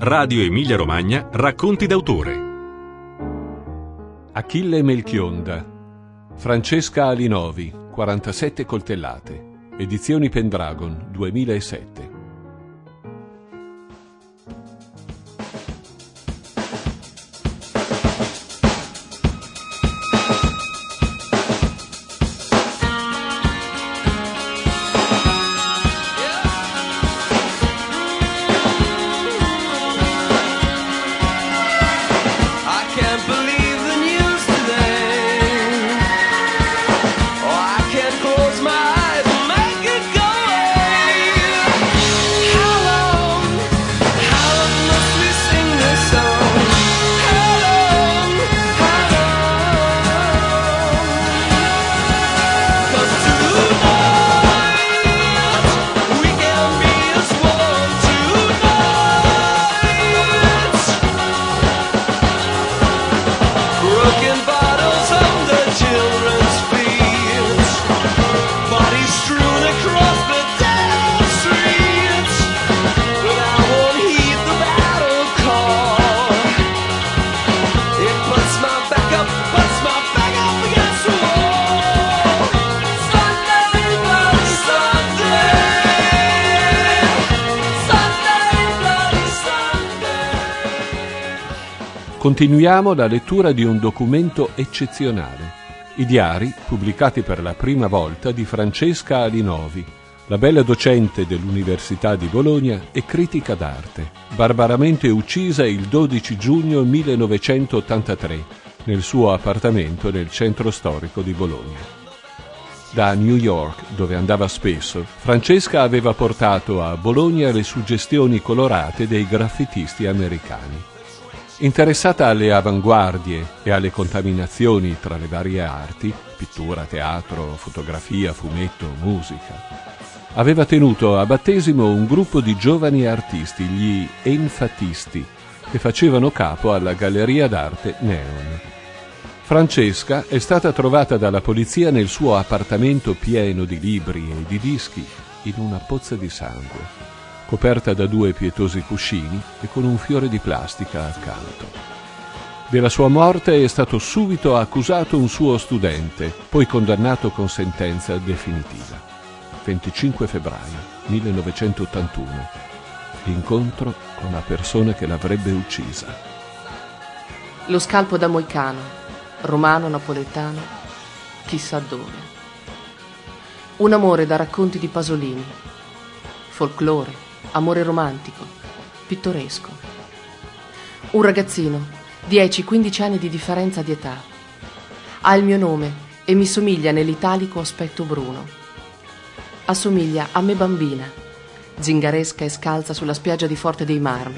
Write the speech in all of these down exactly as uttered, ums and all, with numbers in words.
Radio Emilia Romagna, Racconti d'autore. Achille Melchionda, Francesca Alinovi, quarantasette coltellate. Edizioni Pendragon, duemilasette. Continuiamo la lettura di un documento eccezionale, i diari pubblicati per la prima volta di Francesca Alinovi, la bella docente dell'Università di Bologna e critica d'arte, barbaramente uccisa il dodici giugno millenovecentottantatré nel suo appartamento nel centro storico di Bologna. Da New York, dove andava spesso, Francesca aveva portato a Bologna le suggestioni colorate dei graffitisti americani. Interessata alle avanguardie e alle contaminazioni tra le varie arti, pittura, teatro, fotografia, fumetto, musica, aveva tenuto a battesimo un gruppo di giovani artisti, gli enfatisti, che facevano capo alla galleria d'arte Neon. Francesca è stata trovata dalla polizia nel suo appartamento pieno di libri e di dischi in una pozza di sangue, coperta da due pietosi cuscini e con un fiore di plastica accanto. Della sua morte è stato subito accusato un suo studente, poi condannato con sentenza definitiva. venticinque febbraio millenovecentottantuno. L'incontro con la persona che l'avrebbe uccisa. Lo scalpo da moicano, romano, napoletano, chissà dove. Un amore da racconti di Pasolini, folklore, amore romantico, pittoresco. Un ragazzino, dieci quindici anni di differenza di età. Ha il mio nome e mi somiglia nell'italico aspetto bruno. Assomiglia a me bambina, zingaresca e scalza sulla spiaggia di Forte dei Marmi.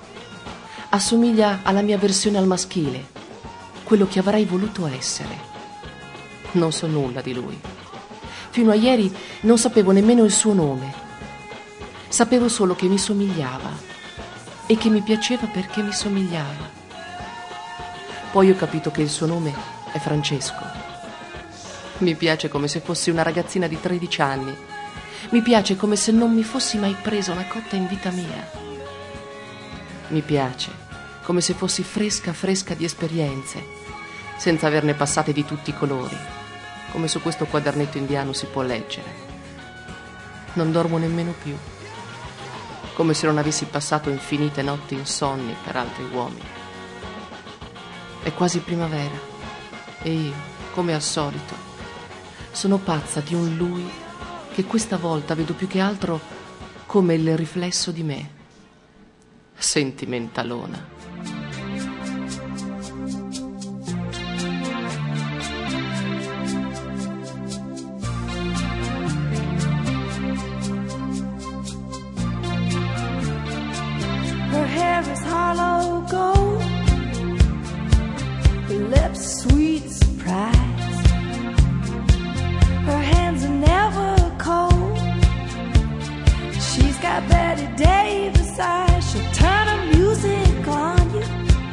Assomiglia alla mia versione al maschile, quello che avrei voluto essere. Non so nulla di lui. Fino a ieri non sapevo nemmeno il suo nome. Sapevo solo che mi somigliava e che mi piaceva perché mi somigliava. Poi ho capito che il suo nome è Francesco. Mi piace come se fossi una ragazzina di tredici anni. Mi piace come se non mi fossi mai presa una cotta in vita mia. Mi piace come se fossi fresca fresca di esperienze, senza averne passate di tutti i colori, come su questo quadernetto indiano si può leggere. Non dormo nemmeno più, come se non avessi passato infinite notti insonni per altri uomini. È quasi primavera e io, come al solito, sono pazza di un lui che questa volta vedo più che altro come il riflesso di me. Sentimentalona. Is hollow gold, her lips sweet surprise, her hands are never cold. She's got Betty Davis eyes, she'll turn her music on you.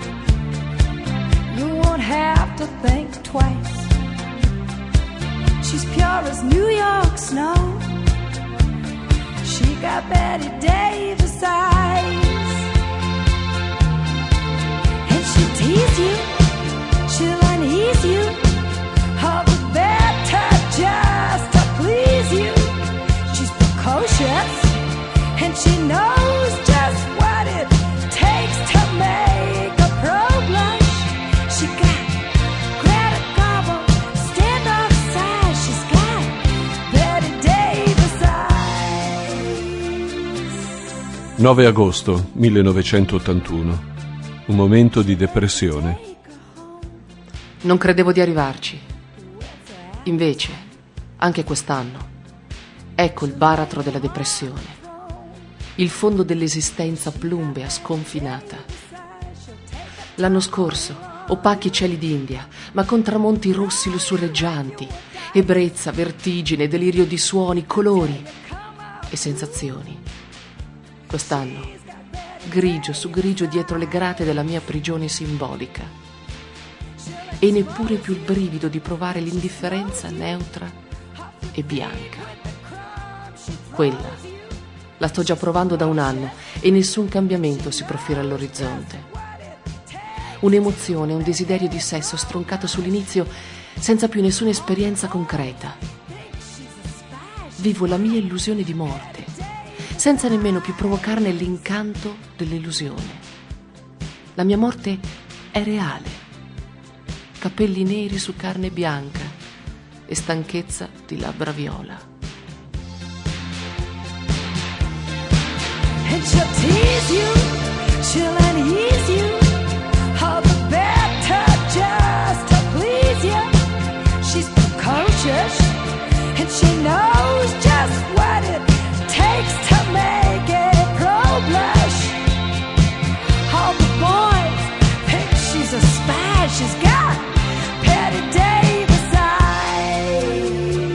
You won't have to think twice. She's pure as New York snow. She got Betty Davis eyes. you, she'll unease you, all the better just to please you. She's precocious, and she knows just what it takes to make a pro blush. She got Greta Garbo, standoff size. She's got Betty Davis eyes. nove agosto millenovecentottantuno. Un momento di depressione. Non credevo di arrivarci. Invece, anche quest'anno, ecco il baratro della depressione. Il fondo dell'esistenza plumbea, sconfinata. L'anno scorso, opachi cieli d'India, ma con tramonti rossi lussureggianti, ebbrezza, vertigine, delirio di suoni, colori e sensazioni. Quest'anno, grigio su grigio dietro le grate della mia prigione simbolica. E neppure più il brivido di provare l'indifferenza neutra e bianca. Quella la sto già provando da un anno e nessun cambiamento si profila all'orizzonte. Un'emozione, un desiderio di sesso stroncato sull'inizio senza più nessuna esperienza concreta. Vivo la mia illusione di morte, senza nemmeno più provocarne l'incanto dell'illusione. La mia morte è reale. Capelli neri su carne bianca e stanchezza di labbra viola. And she'll tease you, she'll unease you, all the better just to please you. She's precocious, and she knows just what it takes to make a pro blush. All the boys think she's a spy. She's got Betty Davis eyes.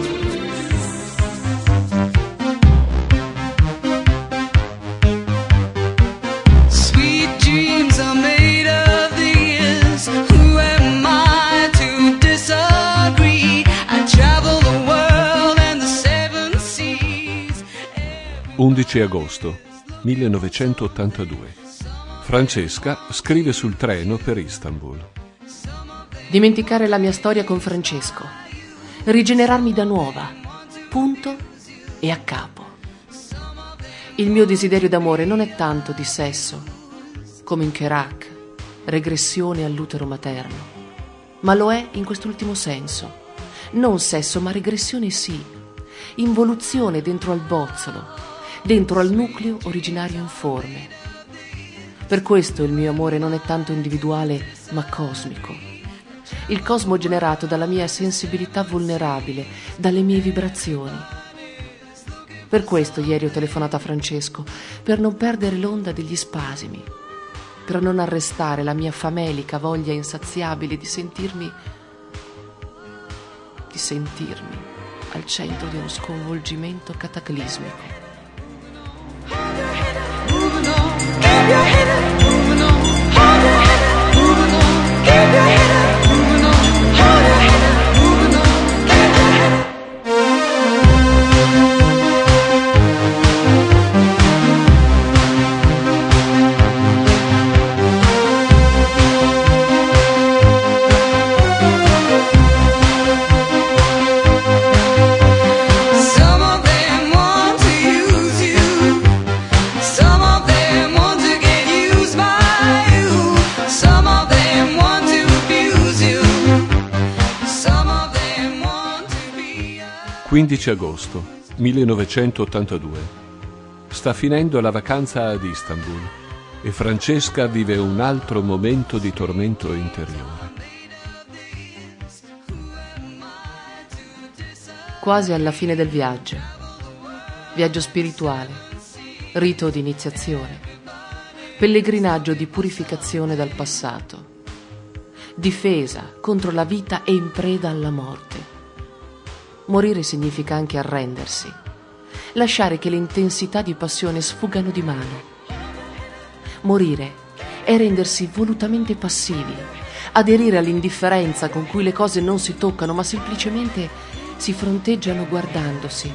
Sweet dreams are made of these. Who am I to disagree? I travel the world and the seven seas. undici agosto millenovecentottantadue. Francesca scrive sul treno per Istanbul. Dimenticare la mia storia con Francesco. Rigenerarmi da nuova. Punto e a capo. Il mio desiderio d'amore non è tanto di sesso, come in Kerak, regressione all'utero materno, ma lo è in quest'ultimo senso. Non sesso, ma regressione sì. Involuzione dentro al bozzolo, dentro al nucleo originario informe. Per questo il mio amore non è tanto individuale, ma cosmico. Il cosmo generato dalla mia sensibilità vulnerabile, dalle mie vibrazioni. Per questo ieri ho telefonato a Francesco, per non perdere l'onda degli spasimi, per non arrestare la mia famelica voglia insaziabile di sentirmi, di sentirmi al centro di uno sconvolgimento cataclismico. Moving on, keep your head up. Moving on, hold your head up. Moving on, keep your head up. Moving on, hold your head up. Moving on, keep your head up. Some of them want to use you. Some of them want to get used by you. Some of them want to abuse you. Some of them want to be a... quindici agosto millenovecentottantadue. Sta finendo la vacanza ad Istanbul e Francesca vive un altro momento di tormento interiore. Quasi alla fine del viaggio. Viaggio spirituale, rito di iniziazione, pellegrinaggio di purificazione dal passato, difesa contro la vita e in preda alla morte. Morire significa anche arrendersi, lasciare che le intensità di passione sfuggano di mano. Morire è rendersi volutamente passivi, aderire all'indifferenza con cui le cose non si toccano, ma semplicemente si fronteggiano guardandosi,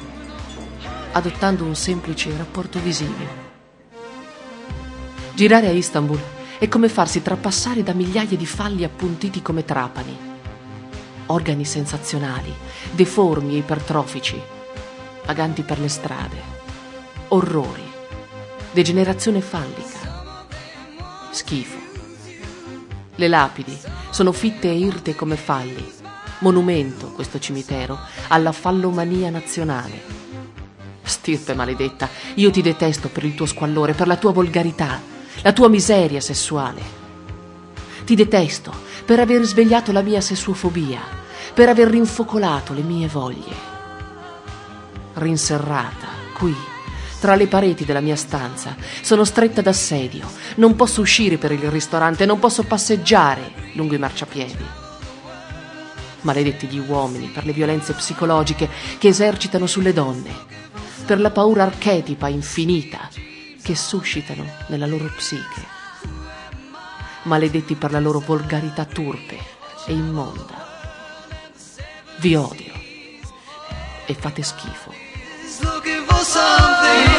adottando un semplice rapporto visivo. Girare a Istanbul È come farsi trapassare da migliaia di falli appuntiti come trapani, organi sensazionali, deformi e ipertrofici, vaganti per le strade, orrori, degenerazione fallica, schifo. Le lapidi sono fitte e irte come falli, monumento, questo cimitero, alla fallomania nazionale. Stirpe maledetta, io ti detesto per il tuo squallore, per la tua volgarità, la tua miseria sessuale. Ti detesto per aver svegliato la mia sessuofobia, per aver rinfocolato le mie voglie. Rinserrata, qui, tra le pareti della mia stanza, sono stretta d'assedio, non posso uscire per il ristorante, non posso passeggiare lungo i marciapiedi. Maledetti gli uomini per le violenze psicologiche che esercitano sulle donne, per la paura archetipa infinita che suscitano nella loro psiche. Maledetti per la loro volgarità turpe e immonda. Vi odio e fate schifo. Looking for something